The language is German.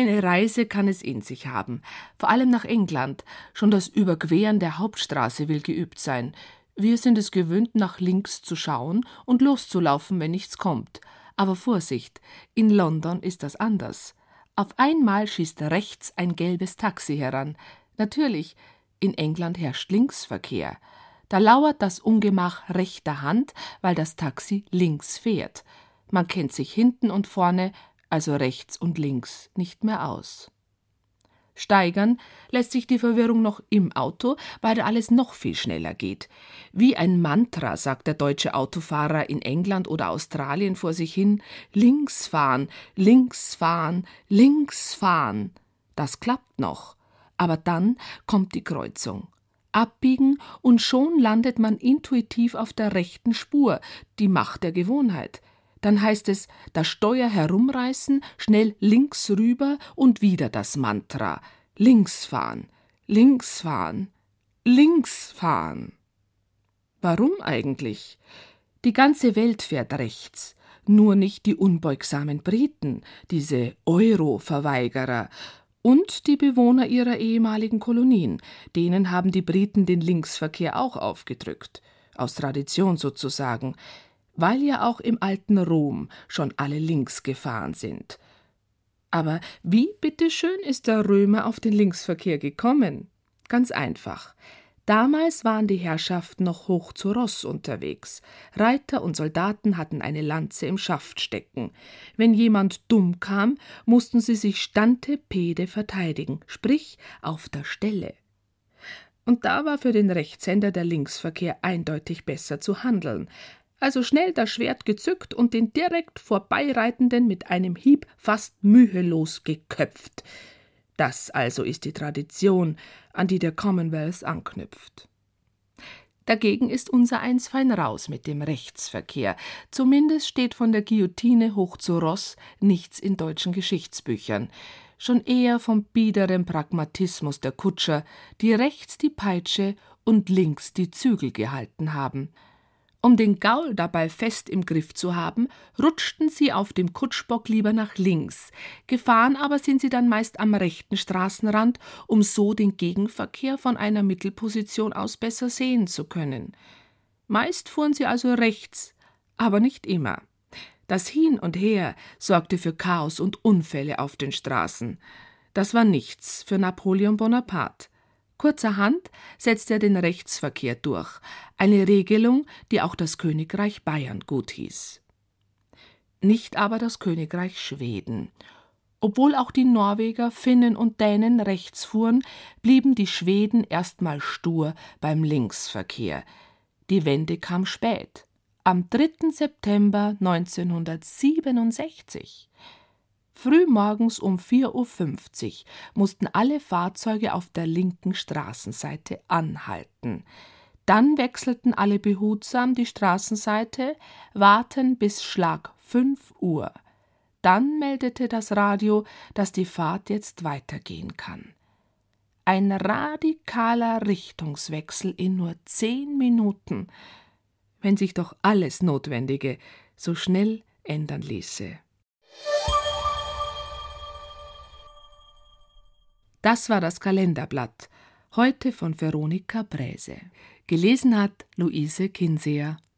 Eine Reise kann es in sich haben, vor allem nach England. Schon das Überqueren der Hauptstraße will geübt sein. Wir sind es gewöhnt, nach links zu schauen und loszulaufen, wenn nichts kommt. Aber Vorsicht, in London ist das anders. Auf einmal schießt rechts ein gelbes Taxi heran. Natürlich, in England herrscht Linksverkehr. Da lauert das Ungemach rechter Hand, weil das Taxi links fährt. Man kennt sich hinten und vorne, also rechts und links, nicht mehr aus. Steigern lässt sich die Verwirrung noch im Auto, weil da alles noch viel schneller geht. Wie ein Mantra sagt der deutsche Autofahrer in England oder Australien vor sich hin: links fahren, links fahren, links fahren. Das klappt noch. Aber dann kommt die Kreuzung. Abbiegen und schon landet man intuitiv auf der rechten Spur, die Macht der Gewohnheit. Dann heißt es, das Steuer herumreißen, schnell links rüber und wieder das Mantra: links fahren, links fahren, links fahren. Warum eigentlich? Die ganze Welt fährt rechts, nur nicht die unbeugsamen Briten, diese Euro-Verweigerer. Und die Bewohner ihrer ehemaligen Kolonien, denen haben die Briten den Linksverkehr auch aufgedrückt, aus Tradition sozusagen, weil ja auch im alten Rom schon alle links gefahren sind. Aber wie, bitteschön, ist der Römer auf den Linksverkehr gekommen? Ganz einfach. Damals waren die Herrschaften noch hoch zu Ross unterwegs. Reiter und Soldaten hatten eine Lanze im Schaft stecken. Wenn jemand dumm kam, mussten sie sich stante pede verteidigen, sprich auf der Stelle. Und da war für den Rechtshänder der Linksverkehr eindeutig besser zu handeln. Also schnell das Schwert gezückt und den direkt Vorbeireitenden mit einem Hieb fast mühelos geköpft. Das also ist die Tradition, an die der Commonwealth anknüpft. Dagegen ist unsereins fein raus mit dem Rechtsverkehr. Zumindest steht von der Guillotine hoch zu Ross nichts in deutschen Geschichtsbüchern. Schon eher vom biederen Pragmatismus der Kutscher, die rechts die Peitsche und links die Zügel gehalten haben. Um den Gaul dabei fest im Griff zu haben, rutschten sie auf dem Kutschbock lieber nach links. Gefahren aber sind sie dann meist am rechten Straßenrand, um so den Gegenverkehr von einer Mittelposition aus besser sehen zu können. Meist fuhren sie also rechts, aber nicht immer. Das Hin und Her sorgte für Chaos und Unfälle auf den Straßen. Das war nichts für Napoleon Bonaparte. Kurzerhand setzte er den Rechtsverkehr durch, eine Regelung, die auch das Königreich Bayern guthieß. Nicht aber das Königreich Schweden. Obwohl auch die Norweger, Finnen und Dänen rechts fuhren, blieben die Schweden erstmal stur beim Linksverkehr. Die Wende kam spät, am 3. September 1967. Frühmorgens um 4:50 Uhr mussten alle Fahrzeuge auf der linken Straßenseite anhalten. Dann wechselten alle behutsam die Straßenseite, warten bis Schlag 5 Uhr. Dann meldete das Radio, dass die Fahrt jetzt weitergehen kann. Ein radikaler Richtungswechsel in nur 10 Minuten, wenn sich doch alles Notwendige so schnell ändern ließe. Das war das Kalenderblatt, heute von Veronika Bräse. Gelesen hat Luise Kinseher.